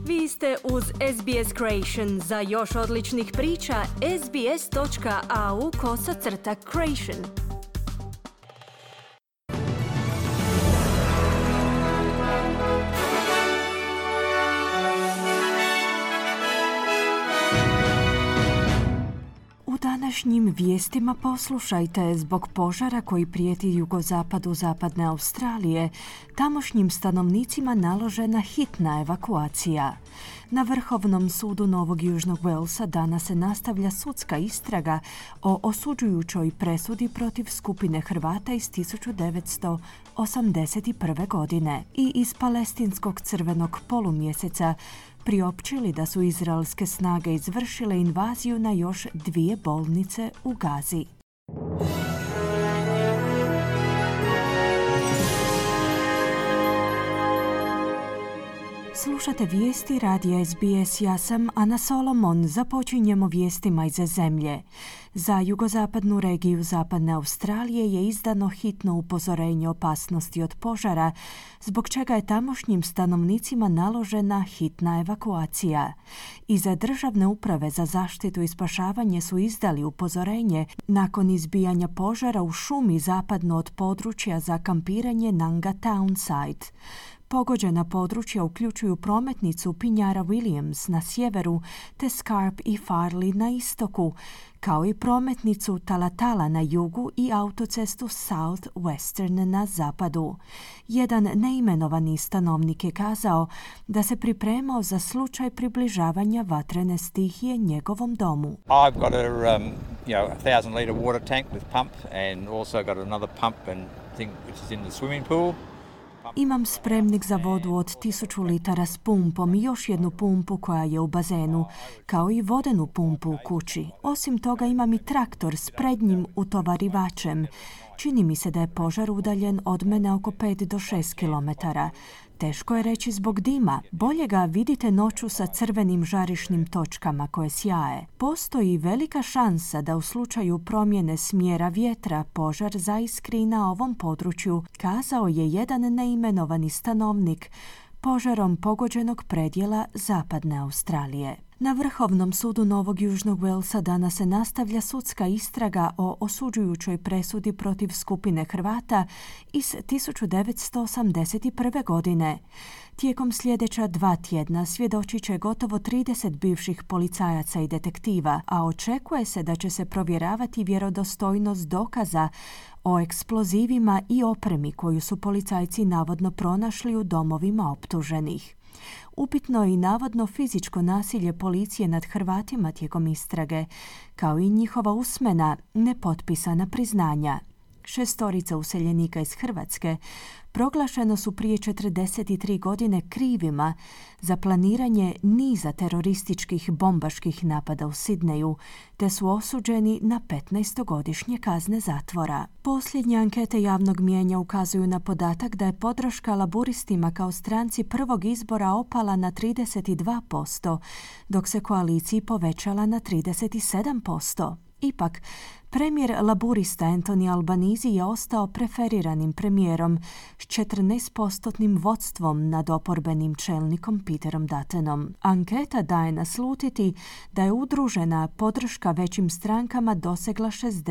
Vi ste uz SBS Creation. Za još odličnih priča, sbs.au/creation. U današnjim vijestima poslušajte, zbog požara koji prijeti jugozapadu zapadne Australije, tamošnjim stanovnicima naložena hitna evakuacija. Na Vrhovnom sudu Novog Južnog Walesa danas se nastavlja sudska istraga o osuđujućoj presudi protiv skupine Hrvata iz 1981. godine i iz palestinskog crvenog polumjeseca priopćili da su izraelske snage izvršile invaziju na još 2 bolnice u Gazi. Slušate vijesti radija SBS, ja sam Ana Solomon. Započinjemo vijestima iz zemlje. Za jugozapadnu regiju zapadne Australije je izdano hitno upozorenje opasnosti od požara, zbog čega je tamošnjim stanovnicima naložena hitna evakuacija. Iza Državne uprave za zaštitu i spašavanje su izdali upozorenje nakon izbijanja požara u šumi zapadno od područja za kampiranje Nanga Townside. Pogođena područja uključuju prometnicu Pinjara Williams na sjeveru te Scarp i Farley na istoku, kao i prometnicu Talatala na jugu i autocestu South Western na zapadu. Jedan neimenovani stanovnik je kazao da se pripremao za slučaj približavanja vatrene stihije njegovom domu. I've got a 1,000-litre water tank with pump and also got another pump and thing which is in the swimming pool. Imam spremnik za vodu od 1000 litara s pumpom i još jednu pumpu koja je u bazenu, kao i vodenu pumpu u kući. Osim toga imam i traktor s prednjim utovarivačem. Čini mi se da je požar udaljen od mene oko 5 do 6 kilometara. Teško je reći zbog dima. Bolje ga vidite noću sa crvenim žarišnim točkama koje sjaje. Postoji velika šansa da u slučaju promjene smjera vjetra požar zaiskri na ovom području, kazao je jedan neimenovani stanovnik požarom pogođenog predjela zapadne Australije. Na Vrhovnom sudu Novog Južnog Walesa danas se nastavlja sudska istraga o osuđujućoj presudi protiv skupine Hrvata iz 1981. godine. Tijekom sljedeća 2 tjedna svjedočit će gotovo 30 bivših policajaca i detektiva, a očekuje se da će se provjeravati vjerodostojnost dokaza o eksplozivima i opremi koju su policajci navodno pronašli u domovima optuženih. Upitno je i navodno fizičko nasilje policije nad Hrvatima tijekom istrage, kao i njihova usmena, nepotpisana priznanja. 6 useljenika iz Hrvatske proglašeno su prije 43 godine krivima za planiranje niza terorističkih bombaških napada u Sidneju, te su osuđeni na 15-godišnje kazne zatvora. Posljednje ankete javnog mijenja ukazuju na podatak da je podrška laburistima kao stranci prvog izbora opala na 32%, dok se koaliciji povećala na 37%. Ipak, premijer laburista Anthony Albanese je ostao preferiranim premijerom s 14% vodstvom nad oporbenim čelnikom Peterom Duttonom. Anketa daje naslutiti da je udružena podrška većim strankama dosegla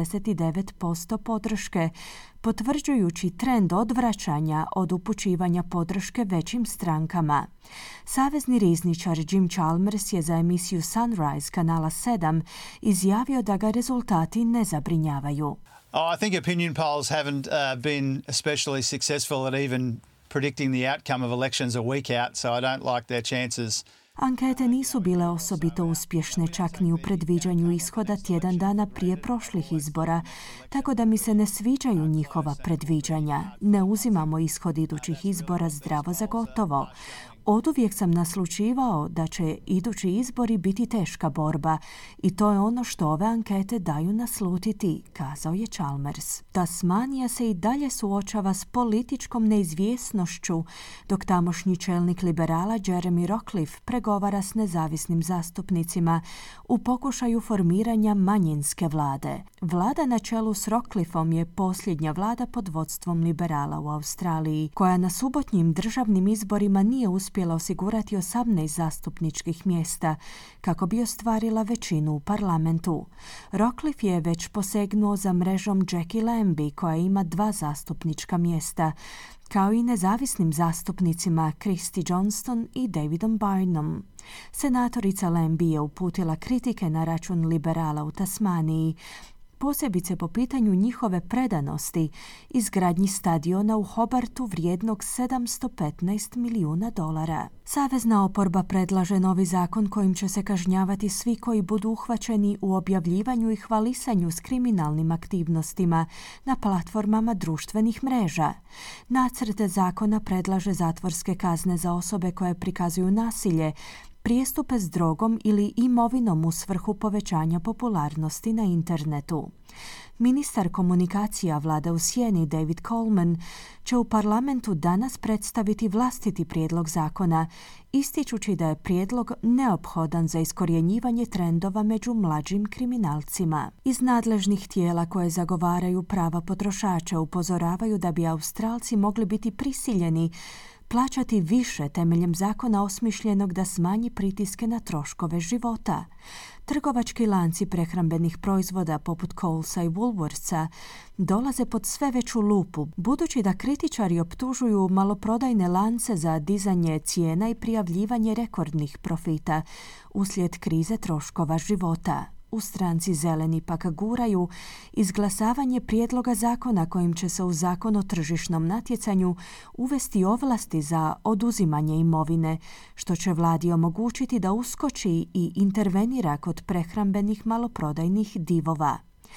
69% podrške, potvrđujući trend odvraćanja od upućivanja podrške većim strankama. Savezni rizničar Jim Chalmers je za emisiju Sunrise kanala 7 izjavio da ga rezultati ne zabrinjavaju. I think opinion polls haven't been especially successful at even predicting the outcome of elections a week out, so I don't like their chances. Ankete nisu bile osobito uspješne čak ni u predviđanju ishoda tjedan dana prije prošlih izbora, tako da mi se ne sviđaju njihova predviđanja. Ne uzimamo ishod idućih izbora zdravo za gotovo. Oduvijek sam naslućivao da će idući izbori biti teška borba i to je ono što ove ankete daju naslutiti, kazao je Chalmers. Tasmanija se i dalje suočava s političkom neizvjesnošću, dok tamošnji čelnik liberala Jeremy Rockliff pregovara s nezavisnim zastupnicima u pokušaju formiranja manjinske vlade. Vlada na čelu s Rockliffom je posljednja vlada pod vodstvom liberala u Australiji, koja na subotnjim državnim izborima nije uspjela uspjela osigurati 18 zastupničkih mjesta kako bi ostvarila većinu u parlamentu. Rockcliffe je već posegnuo za mrežom Jackie Lambie koja ima 2 zastupnička mjesta, kao i nezavisnim zastupnicima Christy Johnston i Davidom Byrnem. Senatorica Lambie je uputila kritike na račun liberala u Tasmaniji, posebice po pitanju njihove predanosti izgradnji stadiona u Hobartu vrijednog $715 milijuna. Savezna oporba predlaže novi zakon kojim će se kažnjavati svi koji budu uhvaćeni u objavljivanju i hvalisanju s kriminalnim aktivnostima na platformama društvenih mreža. Nacrt zakona predlaže zatvorske kazne za osobe koje prikazuju nasilje, prijestupe s drogom ili imovinom u svrhu povećanja popularnosti na internetu. Ministar komunikacija vlade u sjeni David Coleman će u parlamentu danas predstaviti vlastiti prijedlog zakona, ističući da je prijedlog neophodan za iskorjenjivanje trendova među mlađim kriminalcima. Iz nadležnih tijela koje zagovaraju prava potrošača upozoravaju da bi Australci mogli biti prisiljeni plaćati više temeljem zakona osmišljenog da smanji pritiske na troškove života. Trgovački lanci prehrambenih proizvoda poput Colesa i Woolworthsa dolaze pod sve veću lupu, budući da kritičari optužuju maloprodajne lance za dizanje cijena i prijavljivanje rekordnih profita uslijed krize troškova života. U stranci Zeleni pak guraju izglasavanje prijedloga zakona kojim će se u zakon o tržišnom natjecanju uvesti ovlasti za oduzimanje imovine, što će vladi omogućiti da uskoči i intervenira kod prehrambenih maloprodajnih divova.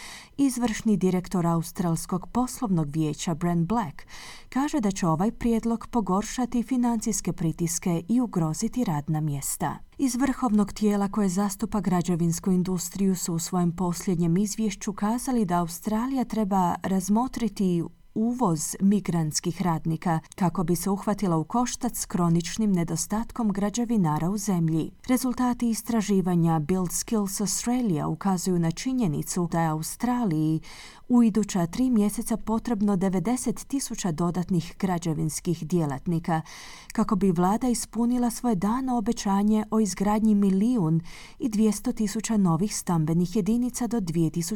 Izvršni direktor Australskog poslovnog vijeća Brent Black kaže da će ovaj prijedlog pogoršati financijske pritiske i ugroziti radna mjesta. Iz vrhovnog tijela koje zastupa građevinsku industriju su u svojem posljednjem izvješću kazali da Australija treba razmotriti uvoz migrantskih radnika kako bi se uhvatila u koštac s kroničnim nedostatkom građevinara u zemlji. Rezultati istraživanja Build Skills Australia ukazuju na činjenicu da je Australiji u iduća 3 mjeseca potrebno 90,000 dodatnih građevinskih djelatnika kako bi vlada ispunila svoje dano obećanje o izgradnji 1.200.000 novih stambenih jedinica do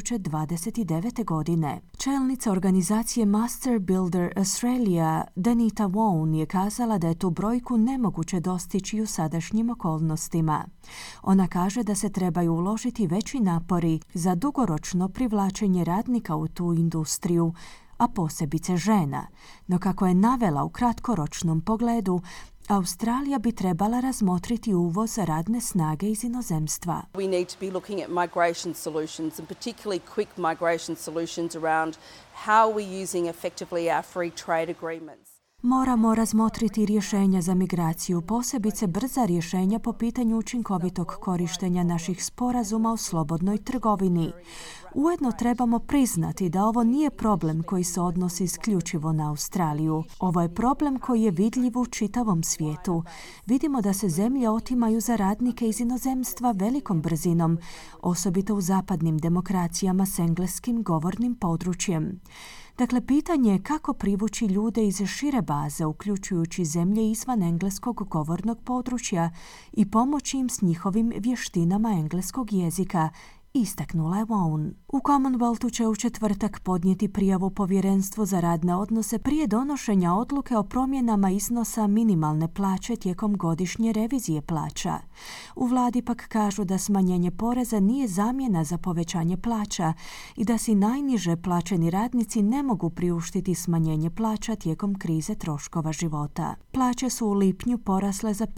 2029. godine. Čelnica organizacije Master Builder Australia Danita Wone je kazala da je tu brojku nemoguće dostići u sadašnjim okolnostima. Ona kaže da se trebaju uložiti veći napori za dugoročno privlačenje radnika u tu industriju, a posebice žena. No kako je navela u kratkoročnom pogledu, Australija bi trebala razmotriti uvoz radne snage iz inozemstva. We need to be looking at migration solutions and particularly quick migration solutions around how we're using effectively our free trade agreements. Moramo razmotriti rješenja za migraciju, posebice brza rješenja po pitanju učinkovitog korištenja naših sporazuma o slobodnoj trgovini. Ujedno trebamo priznati da ovo nije problem koji se odnosi isključivo na Australiju. Ovo je problem koji je vidljiv u čitavom svijetu. Vidimo da se zemlje otimaju za radnike iz inozemstva velikom brzinom, osobito u zapadnim demokracijama s engleskim govornim područjem. Dakle, pitanje je kako privući ljude iz šire baze, uključujući zemlje izvan engleskog govornog područja i pomoći im s njihovim vještinama engleskog jezika, istaknula je Wone. U Commonwealthu će u četvrtak podnijeti prijavu Povjerenstvu za radne odnose prije donošenja odluke o promjenama iznosa minimalne plaće tijekom godišnje revizije plaća. U vladi pak kažu da smanjenje poreza nije zamjena za povećanje plaća i da si najniže plaćeni radnici ne mogu priuštiti smanjenje plaća tijekom krize troškova života. Plaće su u lipnju porasle za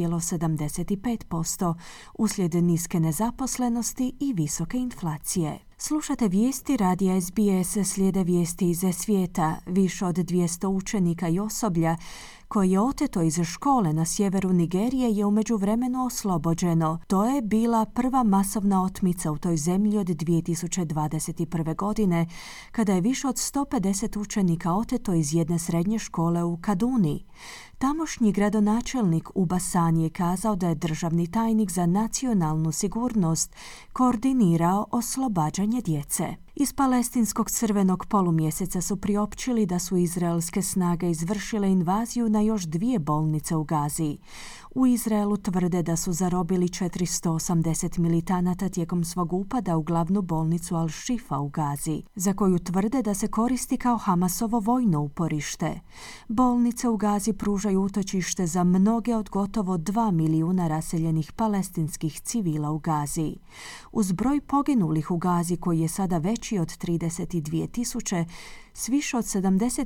5,75% uslijed niske nezaposlenosti i visoke inflacije. Slušate vijesti radija SBS, slijede vijesti iz svijeta. Više od 200 učenika i osoblja koje je oteto iz škole na sjeveru Nigerije je u međuvremenu oslobođeno. To je bila prva masovna otmica u toj zemlji od 2021. godine, kada je više od 150 učenika oteto iz jedne srednje škole u Kaduni. Tamošnji gradonačelnik Uba Sani je kazao da je državni tajnik za nacionalnu sigurnost koordinirao oslobađanje djece. Iz palestinskog crvenog polumjeseca su priopćili da su izraelske snage izvršile invaziju na još 2 bolnice u Gazi. U Izraelu tvrde da su zarobili 480 militanata tijekom svog upada u glavnu bolnicu Al-Shifa u Gazi, za koju tvrde da se koristi kao Hamasovo vojno uporište. Bolnice u Gazi pružaju utočište za mnoge od gotovo 2 milijuna raseljenih palestinskih civila u Gazi. Uz broj poginulih u Gazi, koji je sada veći od 32.000, s više od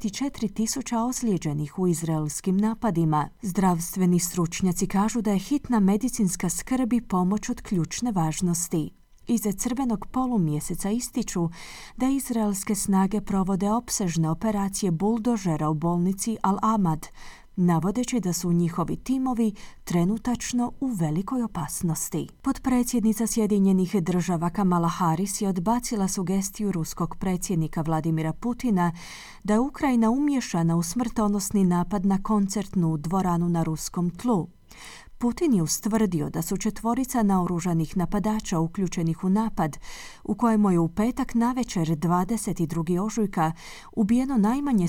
74.000 ozlijeđenih u izraelskim napadima. Zdravstveni stručnjaci kažu da je hitna medicinska skrb i pomoć od ključne važnosti. Iza crvenog polumjeseca ističu da izraelske snage provode opsežne operacije buldožera u bolnici Al-Ahmad, navodeći da su njihovi timovi trenutačno u velikoj opasnosti. Potpredsjednica Sjedinjenih Država Kamala Harris je odbacila sugestiju ruskog predsjednika Vladimira Putina da je Ukrajina umiješana u smrtonosni napad na koncertnu dvoranu na ruskom tlu. Putin je ustvrdio da su 4 naoružanih napadača uključenih u napad, u kojemu je u petak navečer 22. ožujka ubijeno najmanje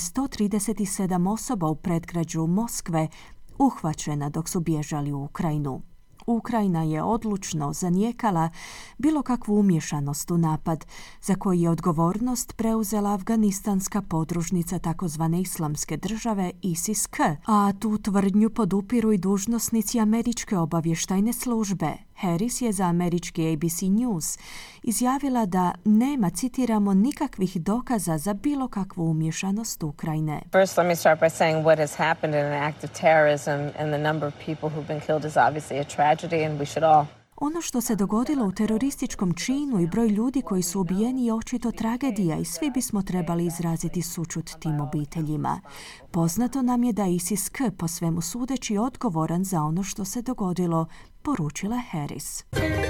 137 osoba u predgrađu Moskve, uhvaćena dok su bježali u Ukrajinu. Ukrajina je odlučno zanijekala bilo kakvu umješanost u napad, za koji je odgovornost preuzela afganistanska podružnica takozvane Islamske države ISIS-K, a tu tvrdnju podupiru i dužnosnici američke obavještajne službe. Harris je za američki ABC News izjavila da nema, citiramo, nikakvih dokaza za bilo kakvu umješanost Ukrajine. First, let me start by saying what has happened in an act of terrorism and the number of people who've been killed is obviously a tragedy and we should all. Ono što se dogodilo u terorističkom činu i broj ljudi koji su ubijeni je očito tragedija i svi bismo trebali izraziti sućut tim obiteljima. Poznato nam je da ISIS-K po svemu sudeći odgovoran za ono što se dogodilo, poručila je Harris.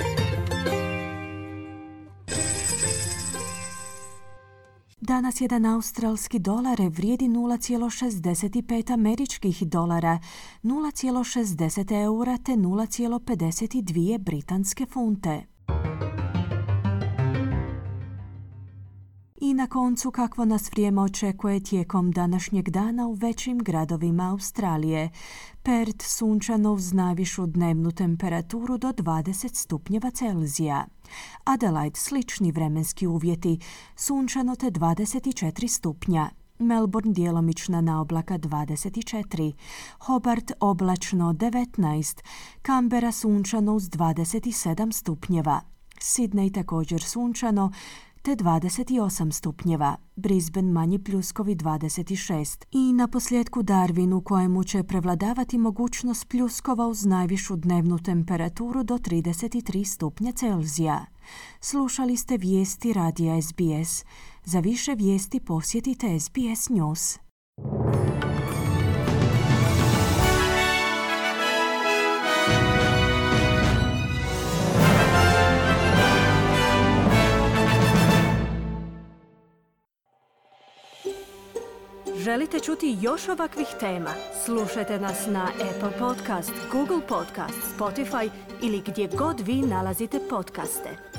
Danas jedan australski dolar vrijedi 0,65 američkih dolara, 0,60 eura te 0,52 britanske funte. I na koncu, kakvo nas vrijeme očekuje tijekom današnjeg dana u većim gradovima Australije. Perth sunčano uz najvišu dnevnu temperaturu do 20 stupnjeva Celzija. Adelaide slični vremenski uvjeti, sunčano te 24 stupnja. Melbourne djelomična naoblaka 24, Hobart oblačno 19, Canberra sunčano uz 27 stupnjeva, Sydney također sunčano te 28 stupnjeva, Brisbane manji pljuskovi 26 i na posljedku Darwin u kojemu će prevladavati mogućnost pljuskova uz najvišu dnevnu temperaturu do 33 stupnja Celzija. Slušali ste vijesti radija SBS. Za više vijesti posjetite SBS News. Želite čuti još ovakvih tema? Slušajte nas na Apple Podcast, Google Podcast, Spotify ili gdje god vi nalazite podcaste.